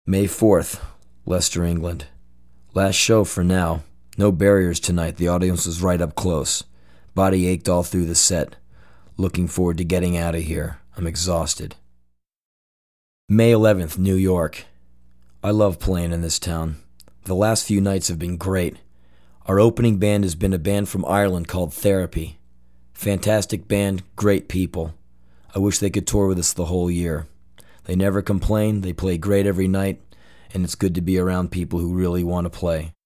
May 4th, Leicester, England. Last show for now. No barriers tonight. The audience was right up close. Body ached all through the set. Looking forward to getting out of here. I'm exhausted. May 11th, New York. I love playing in this town. The last few nights have been great. Our opening band has been a band from Ireland called Therapy. Fantastic band, great people. I wish they could tour with us the whole year. They never complain, they play great every night, and it's good to be around people who really want to play.